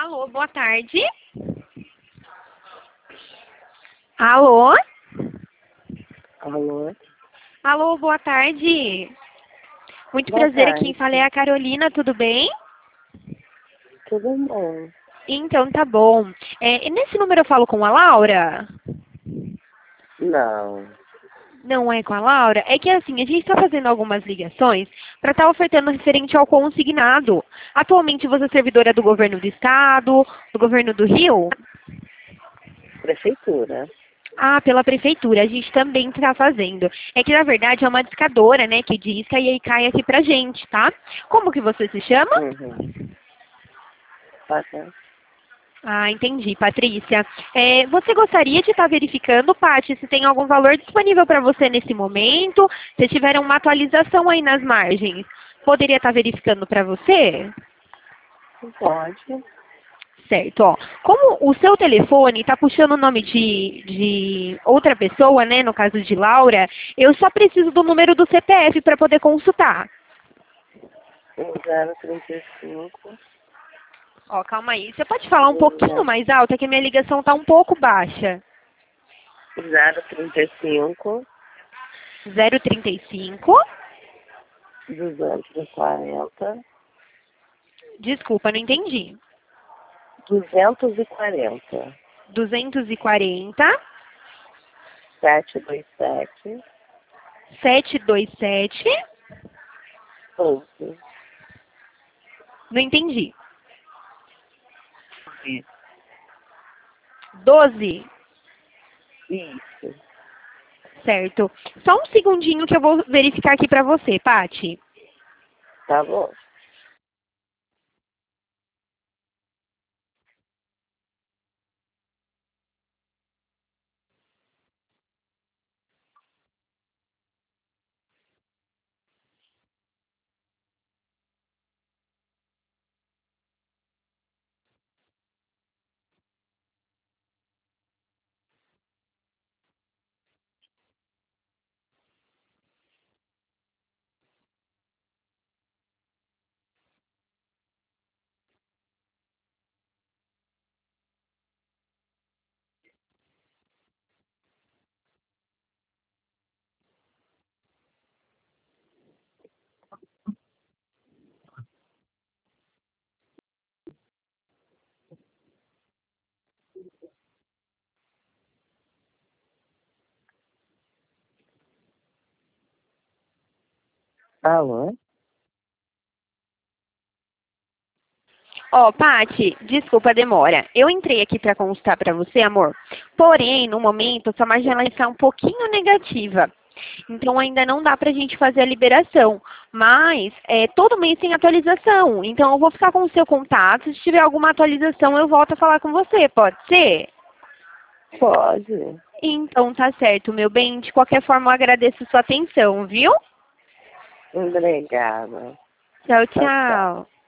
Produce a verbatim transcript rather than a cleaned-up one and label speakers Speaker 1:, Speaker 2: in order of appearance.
Speaker 1: Alô, boa tarde. Alô?
Speaker 2: Alô?
Speaker 1: Alô, boa tarde. Muito
Speaker 2: Boa
Speaker 1: prazer,
Speaker 2: tarde.
Speaker 1: aqui falei a Carolina, tudo bem?
Speaker 2: Tudo bom?
Speaker 1: Então, tá bom. É, nesse número eu falo com a Laura?
Speaker 2: Não.
Speaker 1: Não é com a Laura? É que assim, a gente está fazendo algumas ligações para estar ofertando referente ao consignado. Atualmente você é servidora do governo do estado, do governo do Rio?
Speaker 2: Prefeitura.
Speaker 1: Ah, pela prefeitura, a gente também está fazendo. É que na verdade é uma discadora, né, que disca e aí cai aqui pra gente, tá? Como que você se chama?
Speaker 2: Uhum. Passa.
Speaker 1: Ah, entendi, Patrícia. É, você gostaria de estar verificando, Paty, se tem algum valor disponível para você nesse momento? Se tiver uma atualização aí nas margens, poderia estar verificando para você?
Speaker 2: Pode.
Speaker 1: Certo, ó. Como o seu telefone está puxando o nome de, de outra pessoa, né, no caso de Laura, eu só preciso do número do C P F para poder consultar.
Speaker 2: zero trinta e cinco.
Speaker 1: Ó, calma aí. Você pode falar um pouquinho mais alto? É que a minha ligação está um pouco baixa.
Speaker 2: zero trinta e cinco.
Speaker 1: zero trinta e cinco.
Speaker 2: duzentos e quarenta.
Speaker 1: Desculpa, não entendi.
Speaker 2: duzentos e quarenta.
Speaker 1: duzentos e quarenta,
Speaker 2: setecentos e vinte e sete.
Speaker 1: setecentos e vinte e sete.
Speaker 2: doze.
Speaker 1: Não entendi. doze.
Speaker 2: Isso.
Speaker 1: Certo. Só um segundinho que eu vou verificar aqui para você, Paty.
Speaker 2: Tá bom. Alô?
Speaker 1: Ó, Paty, desculpa a demora. Eu entrei aqui para consultar para você, amor. Porém, no momento, sua margem ela está um pouquinho negativa. Então, ainda não dá para a gente fazer a liberação. Mas, é, todo mês tem atualização. Então, eu vou ficar com o seu contato. Se tiver alguma atualização, eu volto a falar com você. Pode ser?
Speaker 2: Pode.
Speaker 1: Então, tá certo, meu bem. De qualquer forma, eu agradeço sua atenção, viu?
Speaker 2: Obrigada.
Speaker 1: Tchau,
Speaker 2: Tchau, tchau.
Speaker 1: tchau.